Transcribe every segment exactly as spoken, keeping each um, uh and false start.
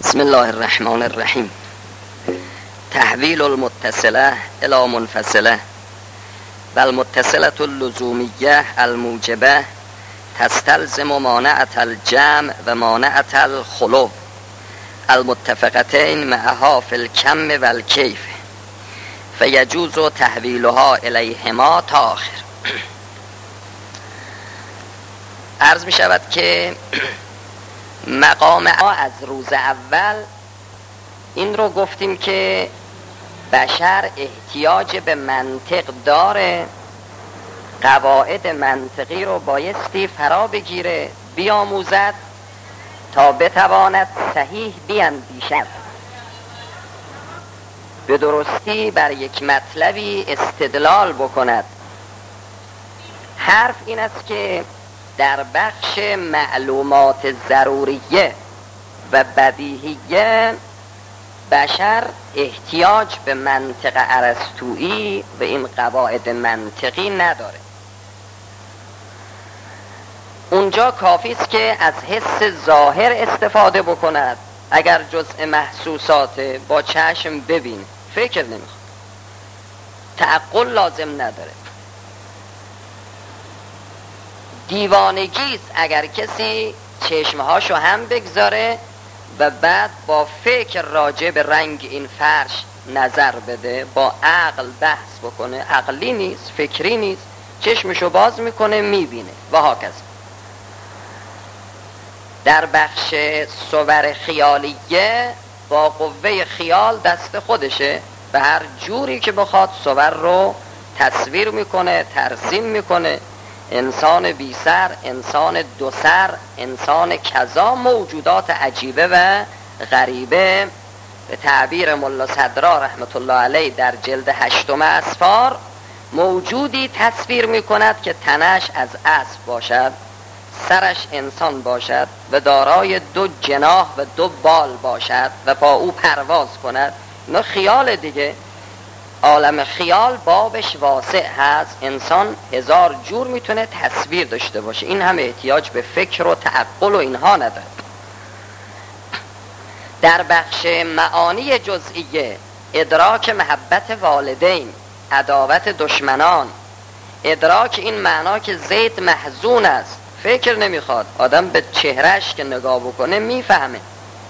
بسم الله الرحمن الرحیم. تحویل المتصله الى منفصله و المتصله اللزومیه الموجبه تستلزم مانعة الجمع و مانعة الخلو المتفقتين معها في الكم و الكيف فيجوز تحویلها الیهما تا آخر. عرض می شود که مقام از روز اول این رو گفتیم که بشر احتیاج به منطق داره، قواعد منطقی رو بایستی فرا بگیره، بیاموزد تا بتواند صحیح بیندیشد، به درستی بر یک مطلبی استدلال بکند. حرف این است که در بخش معلومات ضروریه و بدیهیه بشر احتیاج به منطق ارسطویی و این قواعد منطقی نداره. اونجا کافی است که از حس ظاهر استفاده بکند. اگر جزء محسوسات با چشم ببین، فکر نمیخواد، تعقل لازم نداره. دیوانگیست اگر کسی چشمهاشو هم بگذاره و بعد با فکر راجع به رنگ این فرش نظر بده، با عقل بحث بکنه. عقلی نیست، فکری نیست، چشمشو باز میکنه میبینه و هاکذا. در بخش صور خیالیه با قوه خیال دست خودشه، به هر جوری که بخواد صور رو تصویر میکنه، ترسیم میکنه. انسان بی سر، انسان دو سر، انسان کذا، موجودات عجیبه و غریبه. به تعبیر ملا صدرا رحمت الله علیه در جلد هشتم اسفار، موجودی تصویر میکند که تنش از اسب باشد، سرش انسان باشد و دارای دو جناح و دو بال باشد و با او پرواز کند. نه خیال دیگه، عالم خیال بابش واسع هست. انسان هزار جور میتونه تصویر داشته باشه، این هم احتیاج به فکر و تعقل و اینها نداره. در بخش معانی جزئیه، ادراک محبت والدین، عداوت دشمنان، ادراک این معنا که زید محزون است، فکر نمیخواد، آدم به چهرش که نگاه بکنه میفهمه.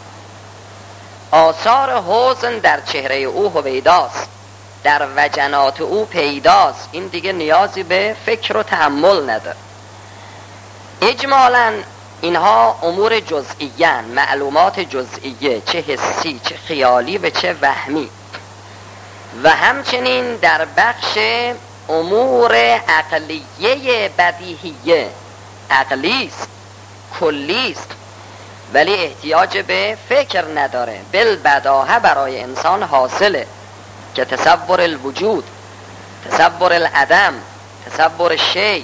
آثار حزن در چهره او هویداست، در وجنات او پیداست. این دیگه نیازی به فکر و تأمل نداره. اجمالاً اینها امور جزئیه، معلومات جزئیه، چه حسی، چه خیالی و چه وهمی. و همچنین در بخش امور عقلیه بدیهیه، عقلیست، کلیست، ولی احتیاج به فکر نداره. بالبداهه برای انسان حاصله، که تصور الوجود، تصور العدم، تصور شی،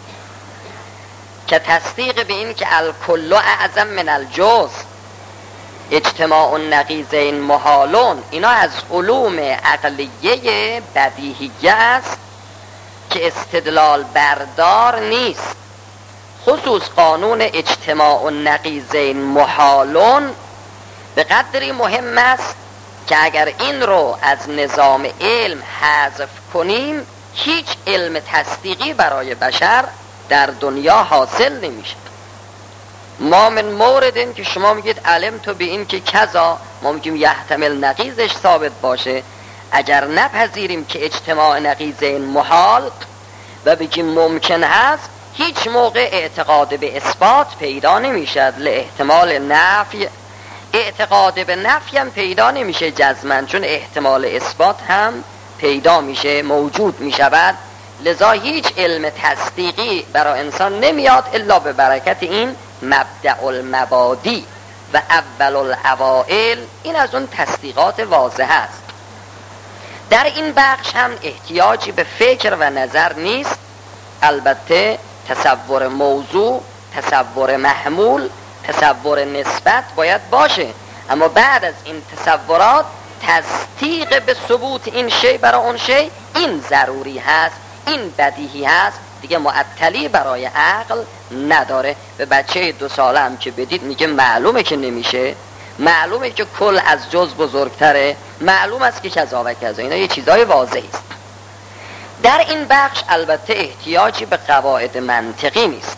که تصدیق به این که الکل اعظم من الجزء، اجتماع النقیضین محالون. اینا از علوم عقلیه بدیهیه است که استدلال بردار نیست. خصوص قانون اجتماع النقیضین محالون به قدری مهم است که اگر این رو از نظام علم حذف کنیم، هیچ علم تصدیقی برای بشر در دنیا حاصل نمیشه. ما من موردن که شما میگید علم تو به این که کذا، ما میگیم یحتمل نقیضش ثابت باشه. اگر نپذیریم که اجتماع نقیضین محال و بگیم ممکن هست، هیچ موقع اعتقاد به اثبات پیدا نمیشد. لاحتمال نفی، اعتقاد به نفی هم پیدا نمیشه جزمن، چون احتمال اثبات هم پیدا میشه، موجود میشود. لذا هیچ علم تصدیقی برای انسان نمیاد الا به برکت این مبدأ المبادی و اول الاوائل. این از اون تصدیقات واضح است. در این بخش هم احتیاجی به فکر و نظر نیست. البته تصور موضوع، تصور محمول، تصور نسبت باید باشه، اما بعد از این تصورات تصدیق به ثبوت این شی برای اون شی، این ضروری هست، این بدیهی هست، دیگه معطلی برای عقل نداره. به بچه دو ساله هم که بدید میگه معلومه که نمیشه، معلومه که کل از جز بزرگتره، معلوم است که کذا و کذا، اینا یه چیزای واضحی است. در این بخش البته احتیاجی به قواعد منطقی نیست،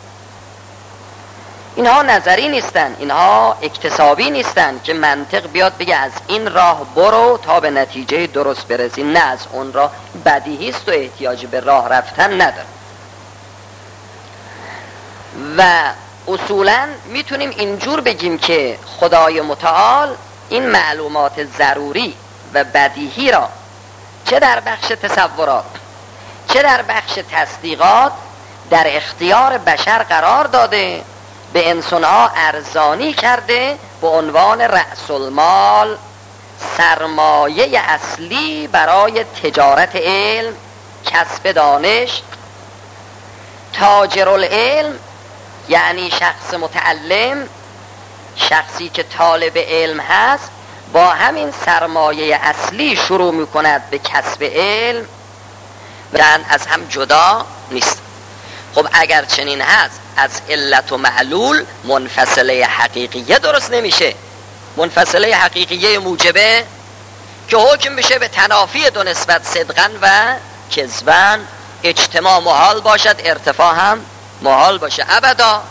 اینها نظری نیستن، اینها اکتسابی نیستن که منطق بیاد بگه از این راه برو تا به نتیجه درست برسی، نه از اون راه، بدیهی است و احتیاجی به راه رفتن نداره. و اصولا میتونیم اینجور بگیم که خدای متعال این معلومات ضروری و بدیهی را چه در بخش تصورات چه در بخش تصدیقات در اختیار بشر قرار داده، به انسانها ارزانی کرده به عنوان رأس المال، سرمایه اصلی برای تجارت علم، کسب دانش. تاجر العلم یعنی شخص متعلم، شخصی که طالب علم هست، با همین سرمایه اصلی شروع میکند به کسب علم و از هم جدا نیست. خب اگر چنین هست، از علت و معلول منفصله حقیقیه درست نمیشه. منفصله حقیقیه موجبه که حکم بشه به تنافی دو نسبت صدقاً و کذباً، اجتماع محال باشد، ارتفاع هم محال باشه ابدا.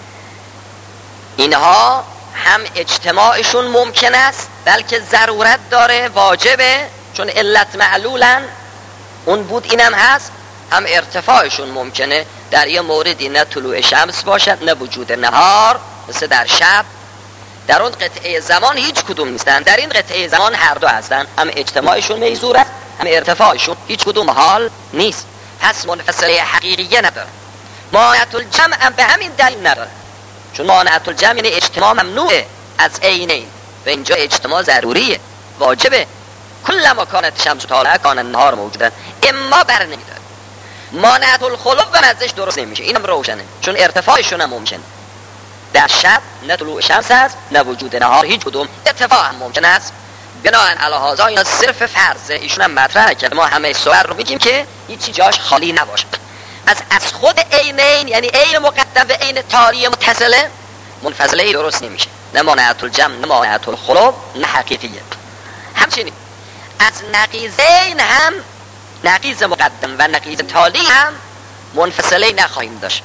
اینها هم اجتماعشون ممکن است بلکه ضرورت داره، واجبه، چون علت معلولن، اون بود اینم هست. هم ارتفاعشون ممکنه، در یه موردی نه طلوع شمس باشد نه وجود نهار، مثل در شب. در اون قطعه زمان هیچ کدوم نیستن، در این قطعه زمان هر دو هستن، هم اجتماعشون میزور است هم ارتفاعشون، هیچ کدوم حال نیست، پس منفصله حقیقیه نداره. مانعت الجمع هم به همین دلیل نداره، چون مانعت الجمع یعنی اجتماع ممنوعه از عینین و اینجا اجتماع ضروریه، واجبه. کل ما کانت شمس طالعه کان النهار موجودن، اما بر نمیداره. مانعت الخلو و مزش درست نمیشه، اینم روشنه، چون ارتفاعشون هم ممکنه. در شب نه طلوع شمس هست نه وجود نهار، هیچ کدوم. ارتفاع هم ممکن است. بناهن علی هذا اینا صرف فرضه، ایشون هم مطرح کرد. ما همه سوال رو میگیم که هیچ جاش خالی نباشه. از از خود عینین یعنی عین مقدم و عین تالی متصله منفصله درست نمیشه، نه مانعت الجمع نه مانعت الخلو نه حقیقیه. همچنین از نقیضین هم، نقیض مقدم و نقیض تالی هم منفصله نخواهیم داشت.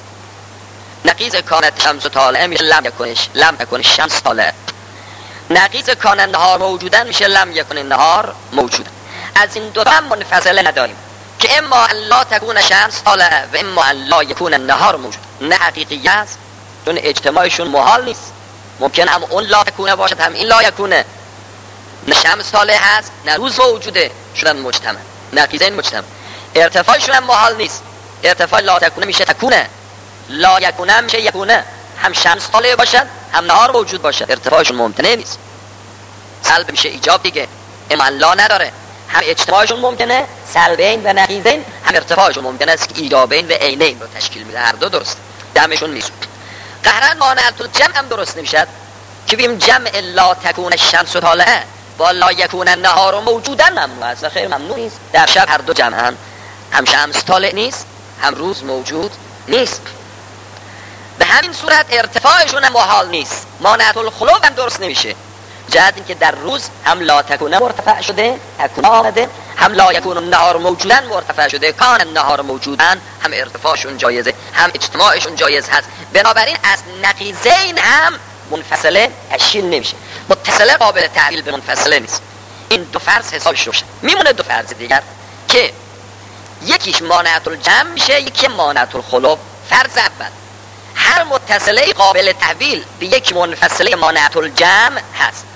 نقیض کانت شمس طالعه میشه لم یکنش لم یکن شمس طالعه، نقیض کان النهار موجودن میشه لم یکن النهار موجودن. از این دو هم منفصله نداریم که اما لا تکون شمس طالعه و اما لا یکون النهار موجود، نه حقیقی است، چون اجتماعشون محال نیست. ممکن هم اون لا تکونه باشد هم این لا یکونه، نه شمس طالعه هست نه روز موجوده، شدن مجتمع، نقیضین مجتمع. ارتفاعشون هم محال نیست، ارتفاع لا تکونه میشه تکونه، لا یکونه میشه یکونه، هم شمس طالعه باشد هم نهار موجود باشد، ارتفاعشون ممکنه نیست. سلب میشه ایجاب دیگه، اما لا نداره. هم اجتماعشون ممکنه، سلبین و نقیضین، هم ارتفاعشون ممکنه است که ایجابین و عینین رو تشکیل میده، هر دو درست، دمشون نیست. قهرن مانعت الجمع هم درست نمیشد که بیم جمع لا تکون الشمس طالعه با لا یکون النهار موجودن ممنوع است، خیر ممنوع نیست. در شب هر دو جمعن، هم شمس طالع نیست هم روز موجود نیست. به همین صورت ارتفاعشون هم محال نیست. مانعت الخلو هم درست نمیشه، جهت این که در روز هم لا تکونه مرتفع شده تکونه آمده، هم لا یکون النهار موجودن مرتفع شده کان النهار موجودن، هم ارتفاعشون جایزه هم اجتماعشون جایز هست. بنابراین از نقیضین هم منفصله تشکیل نمیشه، متصله قابل تعبیل به منفصله نیست. این دو فرض حسابش روشن. میمونه دو فرض دیگر که یکیش مانعت الجمع میشه، یکی مانعت الخلو. فرض اول، هر متصله قابل تحویل به یک منفصله مانعت الجمع هست.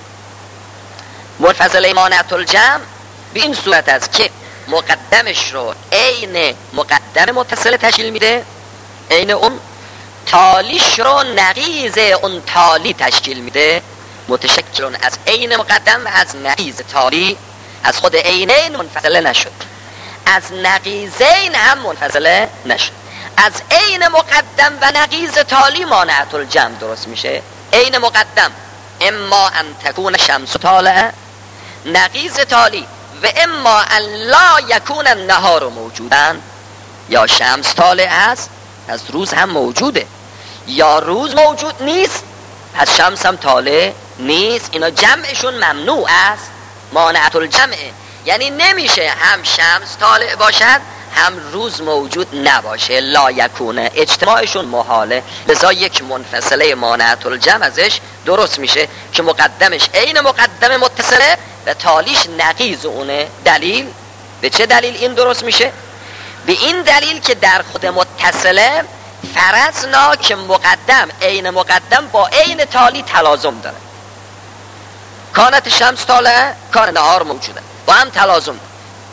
منفصله مانعت الجمع به این صورت است که مقدمش رو عین مقدم متصله تشکیل میده، عین اون تالیش رو نقیض اون تالی تشکیل میده، متشکل از عین مقدم و از نقیض تالی. از خود عینین منفصله نشد، از نقیضین هم منفصله نشد. از عین مقدم و نقیض تالی مانعت الجمع درست میشه. عین مقدم اما ان تکون شمس طالعه، نقیض تالی و اما ان لا یکون النهار موجودن، یا شمس طالع هست پس روز هم موجوده، یا روز موجود نیست پس شمس هم طالع نیست. اینا جمعشون ممنوع است، مانعت الجمعه، یعنی نمیشه هم شمس طالع باشد هم روز موجود نباشه، لا یکونه، اجتماعشون محاله. لذا یک منفصله مانعت الجمع ازش درست میشه که مقدمش عین مقدم متصله و تالیش نقیض اونه. دلیل به چه دلیل این درست میشه؟ به این دلیل که در خود متصله فرضنا که مقدم عین مقدم با عین تالی تلازم داره. کانت شمس طالعه، کان نهار موجوده، با هم تلازم داره.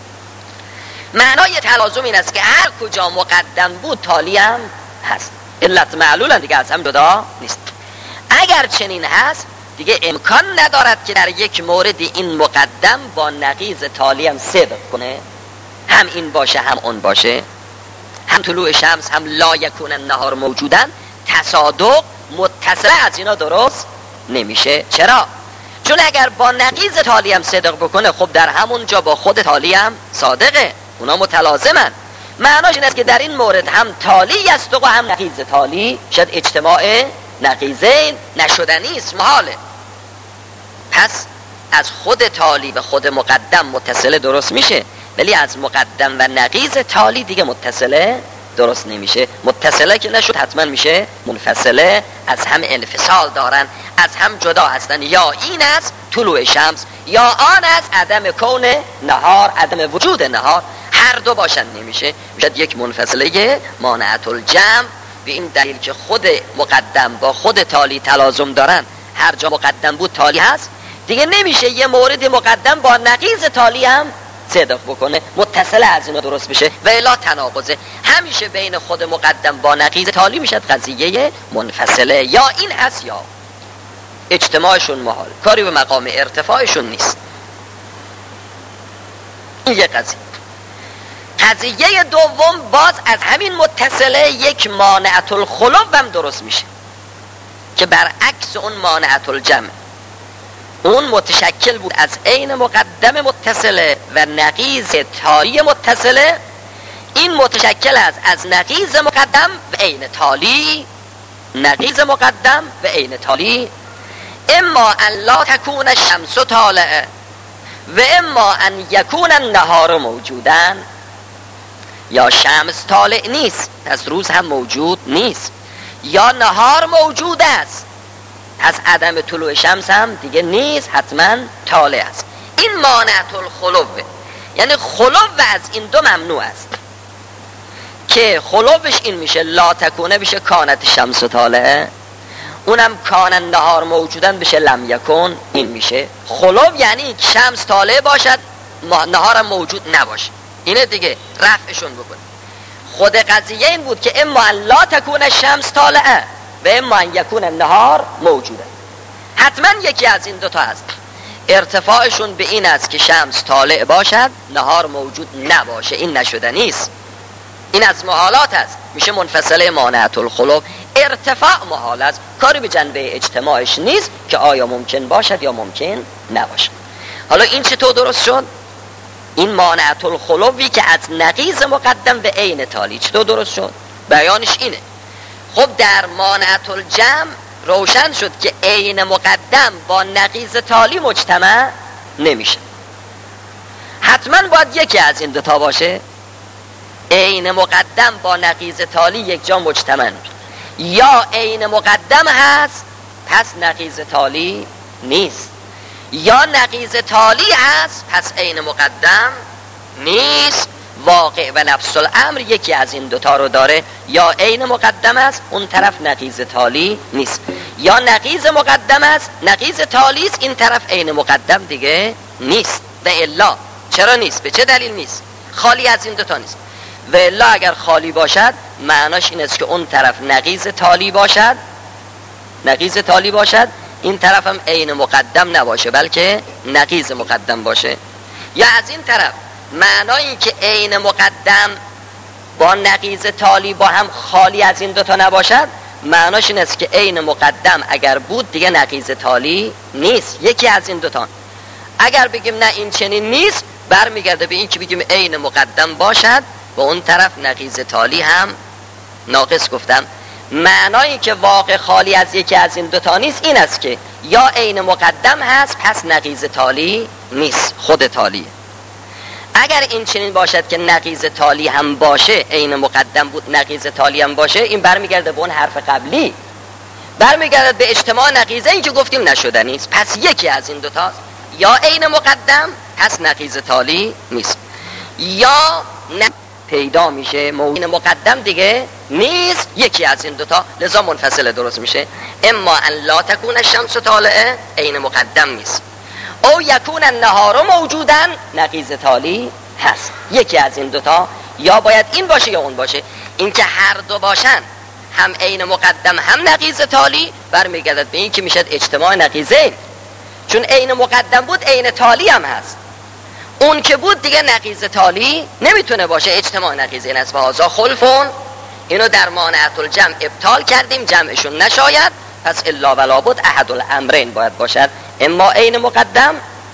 معنای تلازم این است که هر کجا مقدم بود تالی هم هست. علت معلول دیگه از هم جدا نیست. اگر چنین هست دیگه امکان ندارد که در یک مورد این مقدم با نقیض تالی هم صدق کنه، هم این باشه هم اون باشه، هم طلوع شمس هم لا یکون النهار موجودن، تصادق متصله از اینا درست نمیشه. چرا؟ چون اگر با نقیض تالی هم صدق بکنه خب در همون جا با خود تالی هم صادقه، اونا متلازمن. معناش این است که در این مورد هم تالی است و هم نقیض تالی، شاید اجتماع نقیضین نشدنی است، محاله. پس از خود تالی و خود مقدم متصله درست میشه، ولی از مقدم و نقیض تالی دیگه متصله درست نمیشه. متصله که نشد حتما میشه منفصله، از هم انفصال دارن، از هم جدا هستن. یا این است طلوع شمس یا آن است عدم کون نهار، عدم وجود نهار، هر دو باشن نمیشه، میشه یک منفصله مانعت الجمع. به این دلیل که خود مقدم با خود تالی تلازم دارن، هر جا مقدم بود تالی هست، دیگه نمیشه یه مورد مقدم با نقیض تالی هم صدق بکنه، متصله از اینا درست بشه و الا تناقضه. همیشه بین خود مقدم با نقیض تالی میشد قضیه منفصله، یا این هست یا اجتماعشون محال، کاری به مقام ارتفاعشون نیست. این یک قضیه. قضیه دوم باز از همین متصله یک مانعت الخلو هم درست میشه که برعکس اون مانعت الجمع. اون متشکل بود از عین مقدم متصله و نقیض تالی متصله، این متشکل است از نقیض مقدم و عین تالی، نقیض مقدم و عین تالی. اما ان لا تکون الشمس طالعه و اما ان یکون النهار موجودن، یا شمس طالع نیست پس روز هم موجود نیست، یا نهار موجود است پس عدم طلوع شمس هم دیگه نیست، حتما طالع است. این مانعت الخلوه، یعنی خلو از این دو ممنوع است که خلوش این میشه لا تکونه بشه کانت شمس طالعه، اونم کان نهار موجودن بشه لم یکن. این میشه خلو، یعنی شمس طالع باشد نهارم موجود نباشه. اینه دیگه رفعشون بکن. خود قضیه این بود که اما ان لا تکون الشمس طالعه و اما ان یکون النهار موجوده، حتما یکی از این دوتا هست. ارتفاعشون به این است که شمس طالع باشد نهار موجود نباشه، این نشدنی است، این از محالات است، میشه منفصله مانعت الخلو. ارتفاع محال است، کاری به جنبه اجتماعش نیست که آیا ممکن باشد یا ممکن نباشد. حالا این چطور درست شد؟ این مانعت الخلوی که از نقیض مقدم به عین تالی چطور درست شد؟ بیانش اینه. خب در مانعت الجمع روشن شد که عین مقدم با نقیض تالی مجتمع نمیشه، حتما باید یکی از این دوتا باشه. عین مقدم با نقیض تالی یک جا مجتمع نمیشه، یا عین مقدم هست پس نقیض تالی نیست، یا نقیض تالی هست پس عین مقدم نیست. واقع و نفس الامر یکی از این دوتا رو داره، یا عین مقدم است اون طرف نقیض تالی نیست، یا نقیض مقدم است نقیض تالی است این طرف عین مقدم دیگه نیست. و الا چرا نیست؟ به چه دلیل نیست؟ خالی از این دوتا نیست. و الا اگر خالی باشد معناش این است که اون طرف نقیض تالی باشد، نقیض تالی باشد این طرف هم عین مقدم نباشه بلکه نقیض مقدم باشه. یا از این طرف معنای این که عین مقدم با نقیض تالی با هم خالی از این دوتا نباشد، معناش این است که عین مقدم اگر بود دیگه نقیض تالی نیست، یکی از این دوتا. اگر بگیم نه این چنین نیست، برمیگرده به این که بگیم عین مقدم باشد و اون طرف نقیض تالی هم ناقص. گفتم معنایی که واقع خالی از یکی از این دوتا نیست این است که یا عین مقدم هست پس نقیض تالی نیست، خود تالیه. اگر این چنین باشد که نقیض تالی هم باشه، عین مقدم بود نقیض تالی هم باشه، این برمیگرده به اون حرف قبلی، برمیگرده به اجتماع نقیضه این که گفتیم نشدنی است. پس یکی از این دوتاست، یا عین مقدم پس نقیض تالی نیست، یا نه پیدا میشه موجود مقدم دیگه نیست، یکی از این دوتا، لذا منفصل درست میشه. اما ان لا تکون الشمس طالعه عین مقدم نیست، او یکون النهار موجودن نقیض تالی هست. یکی از این دوتا، یا باید این باشه یا اون باشه. این که هر دو باشن، هم عین مقدم هم نقیض تالی، برمیگردد به این که میشد اجتماع نقیضه، چون عین مقدم بود عین تالی هم هست، اون که بود دیگه نقیض تالی نمیتونه باشه، اجتماع نقیضه است. فهذا خلفون، اینو در مانعت الجمع ابطال کردیم، جمعشون نشاید، پس الا ولا بود احد الامرین باید باشد، اما عین مقدم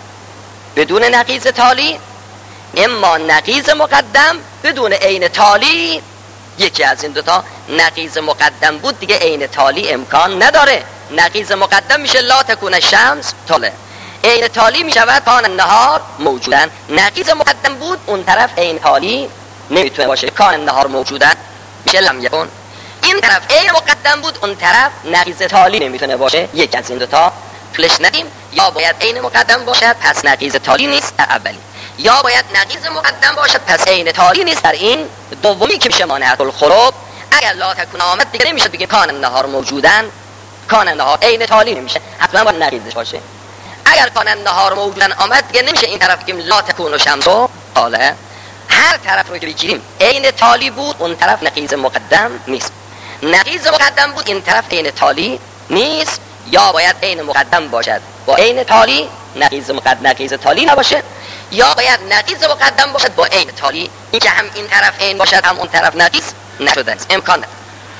بدون نقیض تالی، اما نقیض مقدم بدون عین تالی. یکی از این دوتا، نقیض مقدم بود دیگه عین تالی امکان نداره، نقیض مقدم میشه لا تکون الشمس طالعه، عین تالی میشود کان النهار موجودن. نقیض مقدم بود اون طرف عین تالی نمیتونه باشه، کان النهار موجودن میشه لم یکن. این طرف عین مقدم بود اون طرف نقیض تالی نمیتونه باشه، یک از این دوتا طولش ندیم، یا باید عین مقدم باشد پس نقیض تالی نیست در اولی، یا باید نقیض مقدم باشد پس عین تالی نیست در این دومی که میشه مانعت الخروب. اگر لا تکون آمد دیگه نمیشه بگیم کان النهار موجودن، کان النهار عین تالی نمیشه، حتما باید نقیضش باشه. اگر کان النهار موجودن آمد دیگه نمیشه این طرف بگیم لا تکون الشمس طالعه، هر طرف رو که بگیریم عین تالی بود اون طرف نقیض مقدم نیست، نقیض مقدم بود این طرف عین تالی نیست، یا باید عین مقدم باشد با عین تالی، نقیض مقدم نقیض تالی نباشه، یا باید نقیض مقدم باشد با عین تالی، این که هم این طرف عین باشد هم اون طرف نقیض نشده است، امکان نداره.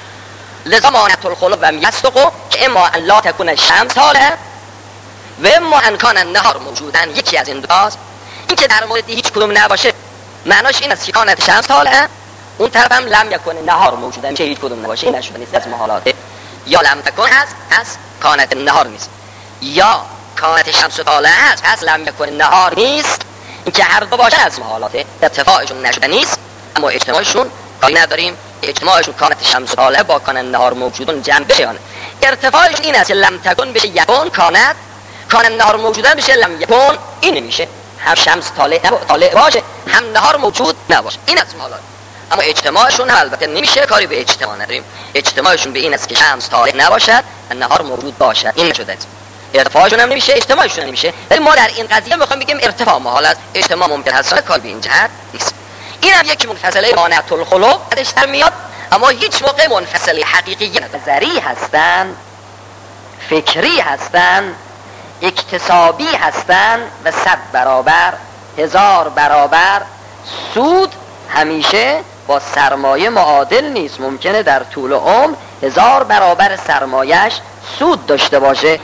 لذا مانعت الخلو و یصدق که اما ان لا تکون الشمس طالعه و اما ان کان النهار موجودن، یکی از این دوست. این که در مورد هیچ کدوم نباشه معناش این است که کانت شمس طالعه، اون طرف هم لم یکن النهار موجودن، که هیچ کدوم نباشه، این نشده نیست از محالات. یا لم تکن هست پس کانت النهار نیست، یا کانت شمس طالعه هست پس لم یکن النهار نیست. این که هر دو باشه از محالات، اتفاقشون نشده نیست، اما اجتماعشون کاری نداریم، اجتماعشون کانت شمس طالعه با کان النهار موجودن جمع بشه. ارتفاعشون این است که لم تکن بشه یکون کانت، کان النهار موجودن بشه لم یکون، این نمیشه، هم شمس طالع طالع باشه هم نهار موجود نباشه، این از محالات. اما اجتماعشون البته نمیشه، کاری به اجتماع نداریم، اجتماعشون به این است که شمس طالع نباشد نهار موجود باشد، این نشده است. ارتفاعشون هم نمیشه، اجتماعشون نمیشه، ولی ما در این قضیه میخوایم بگیم ارتفاع محال است، اجتماع ممکن هست، کار به این جهت نیست. این هم یک منفصله مانعت الخلو ازش در میاد، اما هیچ موقع منفصله حقیقی نظری هستن، فکری هستن، اکتسابی هستن و صد برابر هزار برابر سود همیشه با سرمایه معادل نیست. ممکنه در طول عمر هزار برابر سرمایهش سود داشته باشه،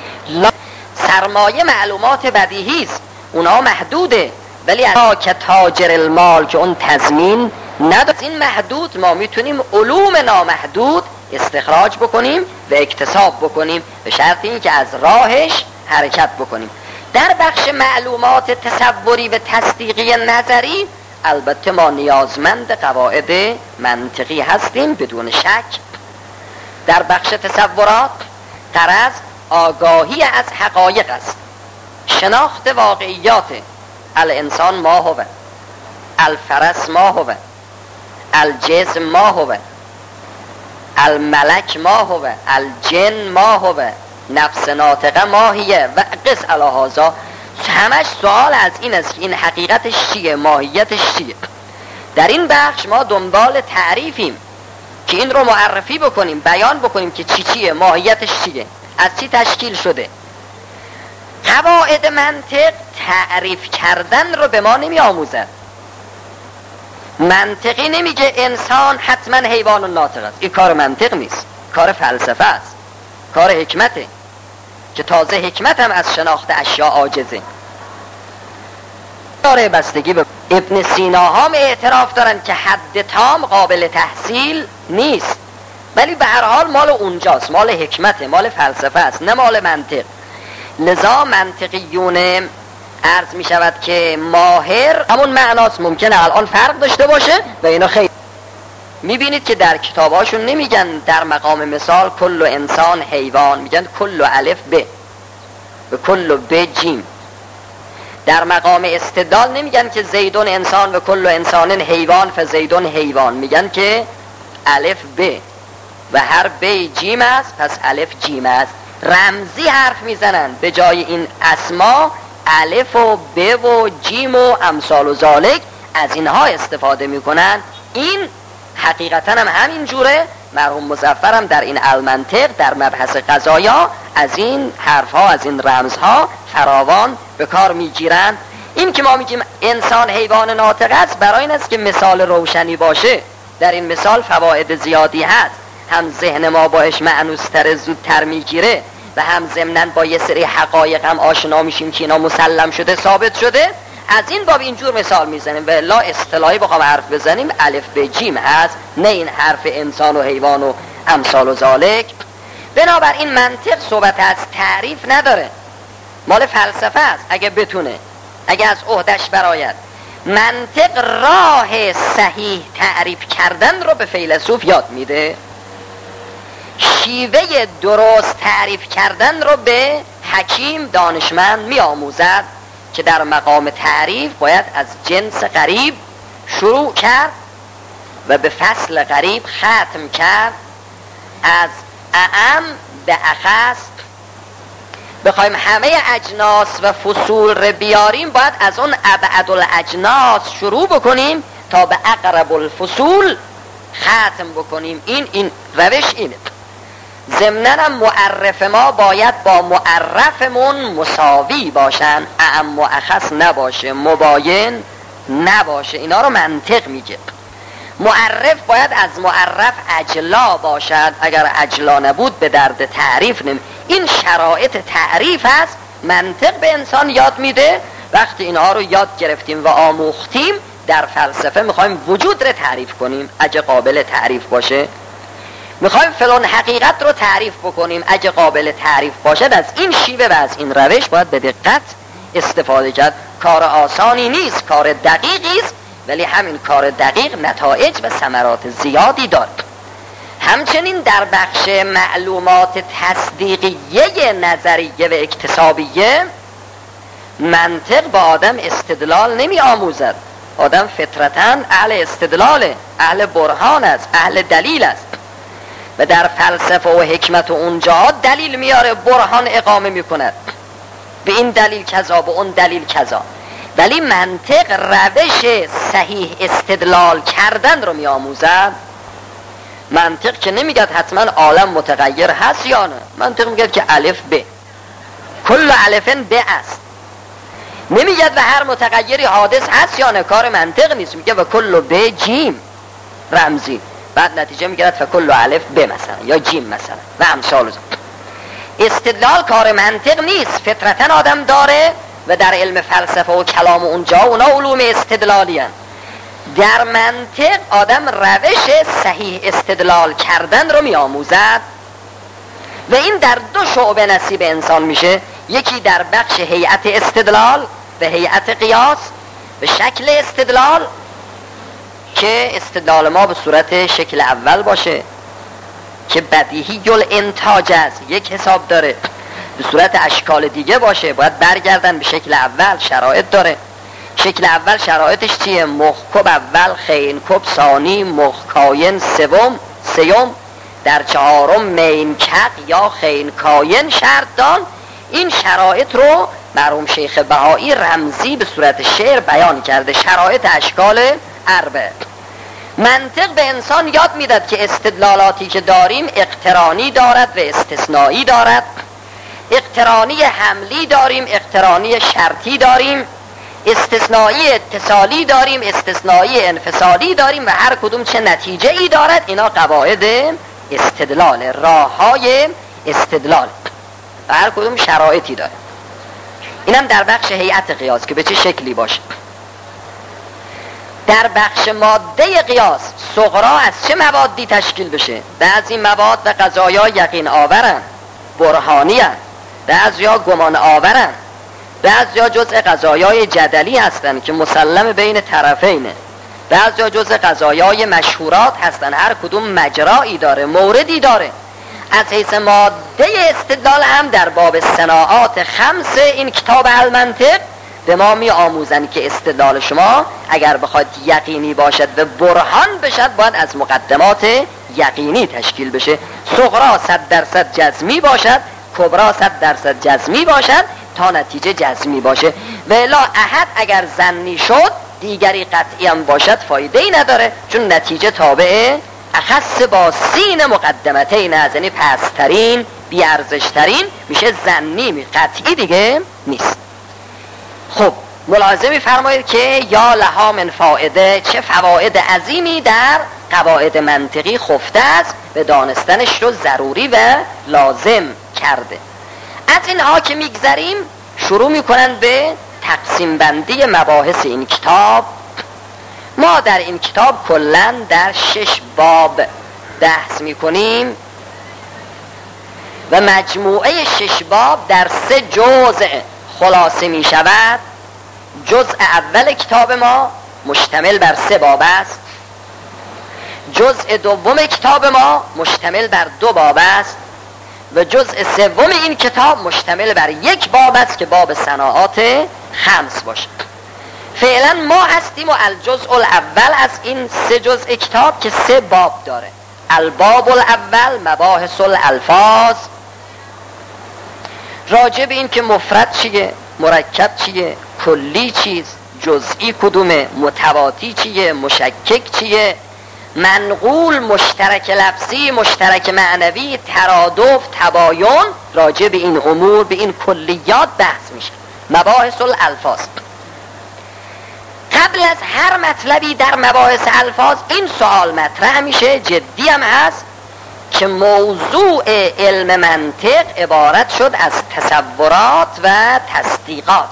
سرمایه معلومات بدیهی است، اونها محدوده، ولی انا که تاجر المال که اون تضمین نداره. این محدود ما میتونیم علوم نامحدود استخراج بکنیم و اکتساب بکنیم، به شرط این که از راهش حرکت بکنیم. در بخش معلومات تصوری و تصدیقی نظری البته ما نیازمند قواعد منطقی هستیم بدون شک. در بخش تصورات غرض آگاهی از حقایق است، شناخت واقعیات. الانسان ما هو، الفرس ما هو، الجسم ما هو، الملک ما هو، الجن ما هو، نفس ناطقه ماهیه و قص الهازا. همش سوال از این است که این حقیقتش چیه، ماهیتش چیه. در این بخش ما دنبال تعریفیم که این رو معرفی بکنیم، بیان بکنیم که چی چیه، ماهیتش چیه، از چی تشکیل شده. قواعد منطق تعریف کردن رو به ما نمی آموزد. منطقی نمیگه انسان حتما حیوان و ناطق است، این کار منطق نیست، کار فلسفه است، کار حکمته که تازه حکمت هم از شناخت اشیاء عاجزه. داره بستگی به ابن سینا هم اعتراف دارن که حد تام قابل تحصیل نیست، ولی به هر حال مال اونجاست، مال حکمته، مال فلسفه است، نه مال منطق. لذا منطقیون عرض می شود که ماهر همون معناست. ممکنه الان فرق داشته باشه و اینا خیلی می بینید که در کتاباشون نمیگن در مقام مثال کل انسان حیوان، میگن کل الف ب و کل ب جیم. در مقام استدلال نمیگن که زیدون انسان و کل انسان حیوان فزیدون حیوان، میگن که الف ب و هر ب جیم است پس الف جیم است. رمزی حرف میزنن به جای این اسما الف و ب و جیم و امثال و ذالک از اینها استفاده میکنن. این حقیقتا هم همین جوره. مرحوم مظفر هم در این المنطق در مبحث قضایا از این حرفها از این رمزها فراوان به کار میگیرن. این که ما میگیم انسان حیوان ناطق است برای این است که مثال روشنی باشه. در این مثال فواید زیادی هست، هم ذهن ما باش معنوستر زودتر میگیره و هم ضمناً با یه سری حقایق هم آشنا میشیم که اینا مسلم شده ثابت شده. از این باب اینجور مثال میزنیم و الا اصطلاحی بخوام حرف بزنیم الف به جیم هست، نه این حرف انسان و حیوان و امثال و ذالک. بنابراین منطق صحبت از تعریف نداره، مال فلسفه است. اگه بتونه، اگه از عهدش برآید، منطق راه صحیح تعریف کردن رو به فیلسوف یاد میده، شیوه درست تعریف کردن رو به حکیم دانشمند میآموزد که در مقام تعریف باید از جنس غریب شروع کرد و به فصل غریب ختم کرد. از اعم به اخص بخوایم همه اجناس و فصول رو بیاریم باید از اون ابعد الاجناس شروع بکنیم تا به اقرب الفصول ختم بکنیم. این این روش اینه. ضمناً هم معرف ما باید با معرفمون مساوی باشن، اعم و اخص نباشه، مباین نباشه. اینا رو منطق میگه. معرف باید از معرف اجلا باشد، اگر اجلا نبود به درد تعریف نمی. این شرایط تعریف هست. منطق به انسان یاد میده. وقتی اینها رو یاد گرفتیم و آموختیم در فلسفه میخوایم وجود رو تعریف کنیم اگه قابل تعریف باشه، میخوایم فلان حقیقت رو تعریف بکنیم اگه قابل تعریف باشد. از این شیوه و از این روش باید به دقت استفاده کرد. کار آسانی نیست، کار دقیقی است، ولی همین کار دقیق نتایج و ثمرات زیادی دارد. همچنین در بخش معلومات تصدیقیه نظریه و اکتسابیه منطق با آدم استدلال نمی آموزد. آدم فطرتاً اهل استدلاله، اهل برهان است، اهل دلیل است و در فلسفه و حکمت و اونجا دلیل میاره، برهان اقامه میکند، به این دلیل کذا، به اون دلیل کذا. ولی منطق روش صحیح استدلال کردن رو میآموزد. منطق که نمیگد حتما عالم متغیر هست یا نه، منطق میگد که الف ب کل الفن ب است، نمیگد و هر متغیری حادث هست یا نه. کار منطق نیست، میگه و کل ب جیم رمزی، بعد نتیجه میگرد فکل الف ب مثلا یا جیم مثلا و امثال. استدلال کار منطق نیست، فطرتا آدم داره و در علم فلسفه و کلام اونجا اونا علوم استدلالی هن. در منطق آدم روش صحیح استدلال کردن رو میآموزد و این در دو شعبه نصیب انسان میشه. یکی در بخش هیئت استدلال و هیئت قیاس به شکل استدلال که استدلال ما به صورت شکل اول باشه که بدیهی الانتاج است، یک حساب داره. به صورت اشکال دیگه باشه باید برگردن به شکل اول، شرایط داره. شکل اول شرایطش چیه؟ مخکب اول، خینکب ثانی، مخکاین سوم سیوم، در چهارم مینکق یا خینکاین شرط دان. این شرایط رو مرحوم شیخ بهایی رمزی به صورت شعر بیان کرده، شرایط اشکال اربع. منطق به انسان یاد میداد که استدلالاتی که داریم اقترانی دارد و استثنایی دارد. اقترانی حملی داریم، اقترانی شرطی داریم، استثنایی اتصالی داریم، استثنایی انفصالی داریم و هر کدوم چه نتیجه ای دارد. اینا قواعد استدلال، راه های استدلال و هر کدوم شرایطی داره. اینم در بخش هیئت قیاس که به چه شکلی باشه. در بخش ماده قیاس صغرا از چه موادی تشکیل بشه؟ بعضی مواد و قضایا یقین آورن، برهانی هن. بعضیا گمان آورن، بعضیا جزء قضایای جدلی هستن که مسلم بین طرفینه، بعضیا جزء قضایای مشهورات هستن، هر کدوم مجرایی داره، موردی داره. از حیث ماده استدلال هم در باب صناعات خمس این کتاب المنطق به ما می آموزن که استدلال شما اگر بخواد یقینی باشد و برهان بشد باید از مقدمات یقینی تشکیل بشه. صغرا صد درصد جزمی باشد، کبرا صد درصد جزمی باشد تا نتیجه جزمی باشه. و الا احد اگر ظنی شد دیگری قطعی هم باشد فایده ای نداره، چون نتیجه تابع اخص با سین مقدمتین از یعنی پسترین بیارزشترین میشه، ظنی قطعی دیگه نیست. خب ملاحظه فرمایید که یا لها من فائده، چه فواید عظیمی در قواعد منطقی خفته است به دانستنش رو ضروری و لازم کرده. از اینها که میگذریم شروع میکنن به تقسیم بندی مباحث این کتاب. ما در این کتاب کلاً در شش باب بحث میکنیم و مجموعه شش باب در سه جزء خلاصه می شود. جزء اول کتاب ما مشتمل بر سه باب است، جزء دوم کتاب ما مشتمل بر دو باب است و جزء سوم این کتاب مشتمل بر یک باب است که باب صناعات خمس باشه. فعلا ما هستیم و الجزء الاول از این سه جزء کتاب که سه باب داره. الباب الاول مباحث الالفاظ، راجع به این که مفرد چیه، مرکب چیه، کلی چیز، جزئی کدومه، متواتی چیه، مشکک چیه، منقول، مشترک لفظی، مشترک معنوی، ترادف، تباین، راجع به این امور به این کلیات بحث میشه. مباحث الالفاظ. قبل از هر مطلبی در مباحث الفاظ این سوال مطرح میشه، جدی هم هست، که موضوع علم منطق عبارت شد از تصورات و تصدیقات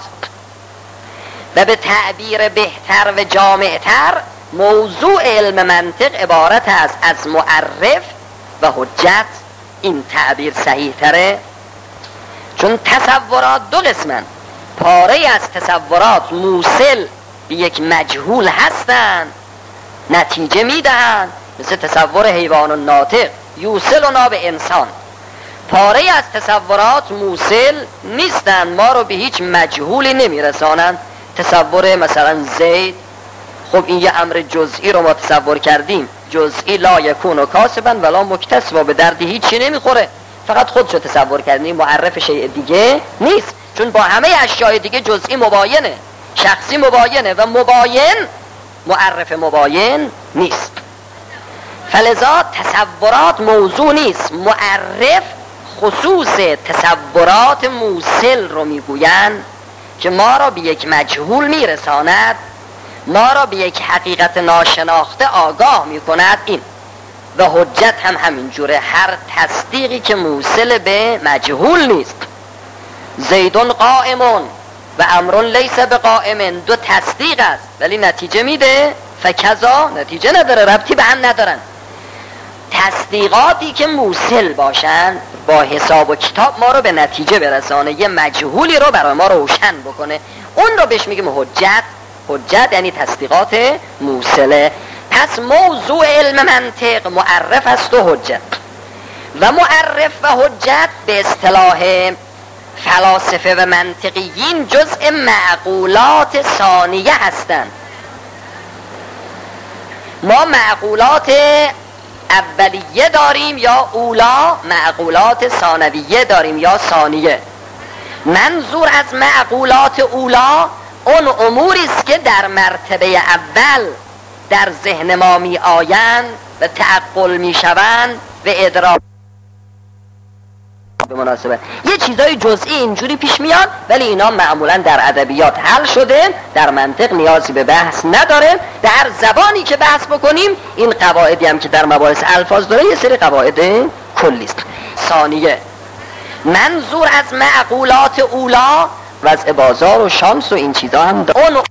و به تعبیر بهتر و جامعتر موضوع علم منطق عبارت است از معرف و حجت. این تعبیر صحیح تره، چون تصورات دو قسمن. پاره از تصورات موصل به یک مجهول هستند، نتیجه میدهند، مثل تصور حیوان و ناطق یوصلنا به انسان. پاره از تصورات موصل نیستن، ما رو به هیچ مجهولی نمیرسانن. تصور مثلا زید، خب این یه امر جزئی رو ما تصور کردیم، جزئی لا یکون و کاسبا ولا مکتسبا، به دردی هیچی نمیخوره، فقط خودشو تصور کردیم، معرف شیء دیگه نیست، چون با همه اشیاء دیگه جزئی مباینه، شخصی مباینه و مباین معرف مباین نیست. فلذا تصورات موضوع نیست، معرف خصوص تصورات موصل رو میگویند که ما را به یک مجهول میرساند، ما را به یک حقیقت ناشناخته آگاه میکند. این و حجت هم همینجوره، هر تصدیقی که موصل به مجهول نیست. زیدون قائمون و امرون لیس بقائمن، دو تصدیق است ولی نتیجه میده، فکذا نتیجه نداره، ربطی به هم ندارن. تصدیقاتی که موصل باشن با حساب و کتاب ما رو به نتیجه برسانه، یه مجهولی رو برای ما روشن بکنه، اون رو بهش میگیم حجت. حجت یعنی تصدیقات موصله. پس موضوع علم منطق معرف است و حجت، و معرف و حجت به اصطلاح فلاسفه و منطقیین جزء معقولات ثانیه هستند. ما معقولات اولیه داریم یا اولا، معقولات ثانویه داریم یا ثانیه. منظور از معقولات اولا اون اموری است که در مرتبه اول در ذهن ما می آیند و تعقل می شوند و ادراک به مناسبت. یه چیزای جزئی اینجوری پیش میاد ولی اینا معمولا در ادبیات حل شده، در منطق نیازی به بحث نداره. در زبانی که بحث بکنیم این قواعدی هم که در مباحث الفاظ داره یه سری قواعد کلی است. ثانیه، منظور از معقولات اولا وضع بازار و شانس و این چیزا هم داره. اون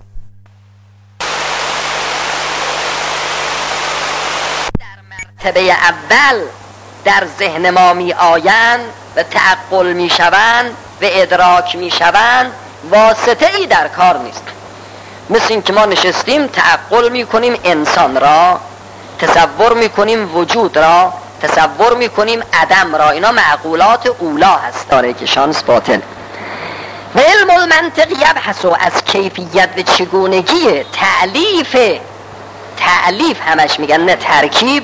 در مرتبه اول در ذهن ما می آیند و تعقل می شوند و ادراک میشوند واسطه ای در کار نیست. مثل این که ما نشستیم تعقل میکنیم انسان را، تصور میکنیم وجود را، تصور میکنیم عدم را، اینا معقولات اولا هست داره که شانس باطل. و علم المنطق یبحث از کیفیت و چگونگی تألیف، تألیف همش میگن نه ترکیب،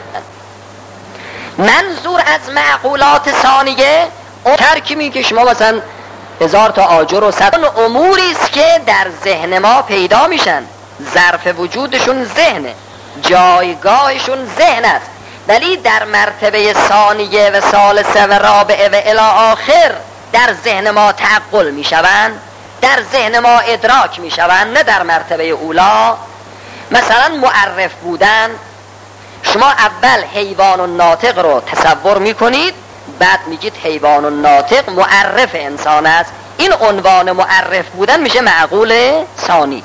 منظور از معقولات ثانیه اون ترکیبی که شما مثلا هزار تا آجر و صد اون اموری است که در ذهن ما پیدا میشن، ظرف وجودشون ذهنه، جایگاهشون ذهن است، ولی در مرتبه ثانیه و ثالثه و رابعه و الی آخر در ذهن ما تعقل میشوند، در ذهن ما ادراک میشوند، نه در مرتبه اولا. مثلا معرف بودن، شما اول حیوان و ناطق رو تصور میکنید، بعد میگید حیوان و ناطق معرف انسان است، این عنوان معرف بودن میشه معقول ثانی.